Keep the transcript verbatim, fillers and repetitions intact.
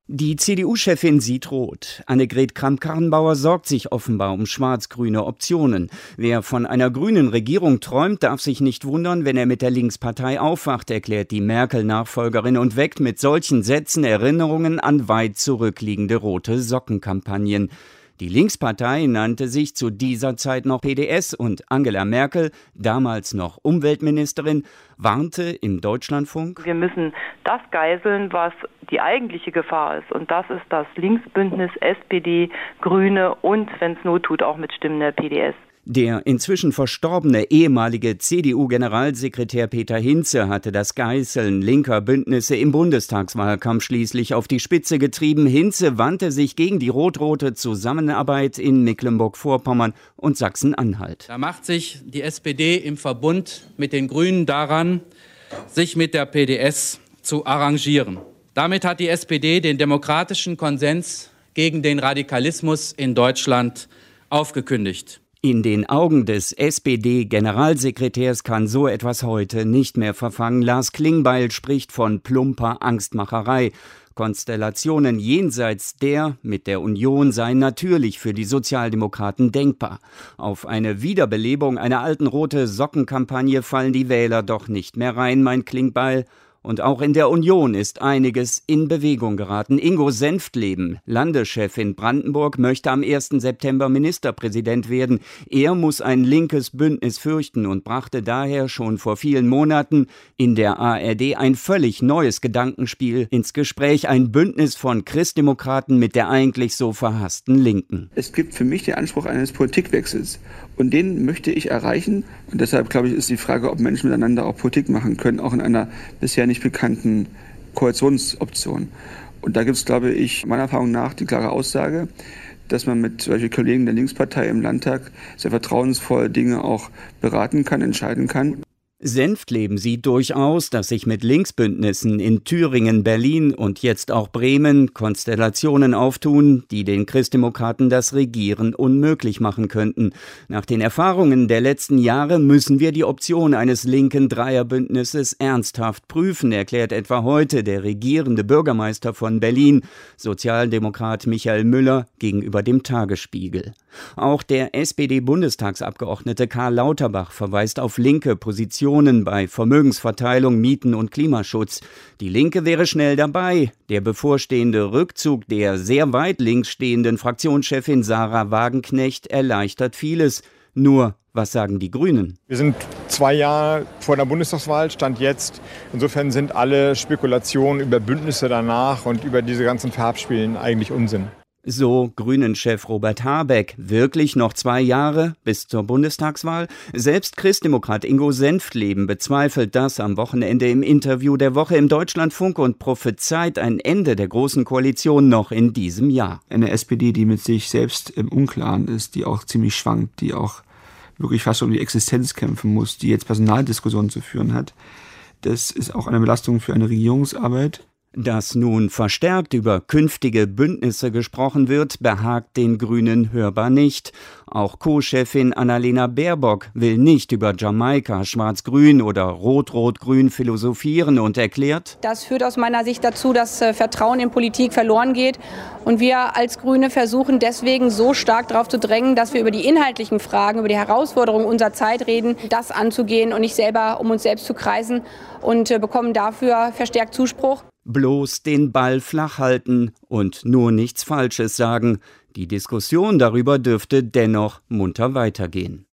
Die C D U-Chefin sieht rot. Annegret Kramp-Karrenbauer sorgt sich offenbar um schwarz-grüne Optionen. Wer von einer grünen Regierung träumt, darf sich nicht wundern, wenn er mit der Linkspartei aufwacht, erklärt die Merkel-Nachfolgerin und weckt mit solchen Sätzen Erinnerungen an weit zurückliegende rote Sockenkampagnen. Die Linkspartei nannte sich zu dieser Zeit noch P D S und Angela Merkel, damals noch Umweltministerin, warnte im Deutschlandfunk: Wir müssen das geißeln, was die eigentliche Gefahr ist. Und das ist das Linksbündnis S P D, Grüne und, wenn es not tut, auch mit Stimmen der P D S. Der inzwischen verstorbene ehemalige C D U-Generalsekretär Peter Hinze hatte das Geißeln linker Bündnisse im Bundestagswahlkampf schließlich auf die Spitze getrieben. Hinze wandte sich gegen die rot-rote Zusammenarbeit in Mecklenburg-Vorpommern und Sachsen-Anhalt. Da macht sich die S P D im Verbund mit den Grünen daran, sich mit der P D S zu arrangieren. Damit hat die S P D den demokratischen Konsens gegen den Radikalismus in Deutschland aufgekündigt. In den Augen des S P D-Generalsekretärs kann so etwas heute nicht mehr verfangen. Lars Klingbeil spricht von plumper Angstmacherei. Konstellationen jenseits der mit der Union seien natürlich für die Sozialdemokraten denkbar. Auf eine Wiederbelebung einer alten rote Sockenkampagne fallen die Wähler doch nicht mehr rein, meint Klingbeil. Und auch in der Union ist einiges in Bewegung geraten. Ingo Senftleben, Landeschef in Brandenburg, möchte am ersten September Ministerpräsident werden. Er muss ein linkes Bündnis fürchten und brachte daher schon vor vielen Monaten in der A R D ein völlig neues Gedankenspiel ins Gespräch. Ein Bündnis von Christdemokraten mit der eigentlich so verhassten Linken. Es gibt für mich den Anspruch eines Politikwechsels. Und den möchte ich erreichen. Und deshalb, glaube ich, ist die Frage, ob Menschen miteinander auch Politik machen können, auch in einer bisher nicht bekannten Koalitionsoption. Und da gibt es, glaube ich, meiner Erfahrung nach die klare Aussage, dass man mit solchen Kollegen der Linkspartei im Landtag sehr vertrauensvoll Dinge auch beraten kann, entscheiden kann. Senftleben sieht durchaus, dass sich mit Linksbündnissen in Thüringen, Berlin und jetzt auch Bremen Konstellationen auftun, die den Christdemokraten das Regieren unmöglich machen könnten. Nach den Erfahrungen der letzten Jahre müssen wir die Option eines linken Dreierbündnisses ernsthaft prüfen, erklärt etwa heute der regierende Bürgermeister von Berlin, Sozialdemokrat Michael Müller, gegenüber dem Tagesspiegel. Auch der S P D-Bundestagsabgeordnete Karl Lauterbach verweist auf linke Positionen bei Vermögensverteilung, Mieten und Klimaschutz. Die Linke wäre schnell dabei. Der bevorstehende Rückzug der sehr weit links stehenden Fraktionschefin Sarah Wagenknecht erleichtert vieles. Nur, was sagen die Grünen? Wir sind zwei Jahre vor der Bundestagswahl, Stand jetzt. Insofern sind alle Spekulationen über Bündnisse danach und über diese ganzen Farbspielen eigentlich Unsinn. So Grünen-Chef Robert Habeck. Wirklich noch zwei Jahre bis zur Bundestagswahl? Selbst Christdemokrat Ingo Senftleben bezweifelt das am Wochenende im Interview der Woche im Deutschlandfunk und prophezeit ein Ende der Großen Koalition noch in diesem Jahr. Eine S P D, die mit sich selbst im Unklaren ist, die auch ziemlich schwankt, die auch wirklich fast um die Existenz kämpfen muss, die jetzt Personaldiskussionen zu führen hat. Das ist auch eine Belastung für eine Regierungsarbeit. Dass nun verstärkt über künftige Bündnisse gesprochen wird, behagt den Grünen hörbar nicht. Auch Co-Chefin Annalena Baerbock will nicht über Jamaika, Schwarz-Grün oder Rot-Rot-Grün philosophieren und erklärt: Das führt aus meiner Sicht dazu, dass Vertrauen in Politik verloren geht. Und wir als Grüne versuchen deswegen so stark darauf zu drängen, dass wir über die inhaltlichen Fragen, über die Herausforderungen unserer Zeit reden, das anzugehen und nicht selber um uns selbst zu kreisen, und bekommen dafür verstärkt Zuspruch. Bloß den Ball flach halten und nur nichts Falsches sagen. Die Diskussion darüber dürfte dennoch munter weitergehen.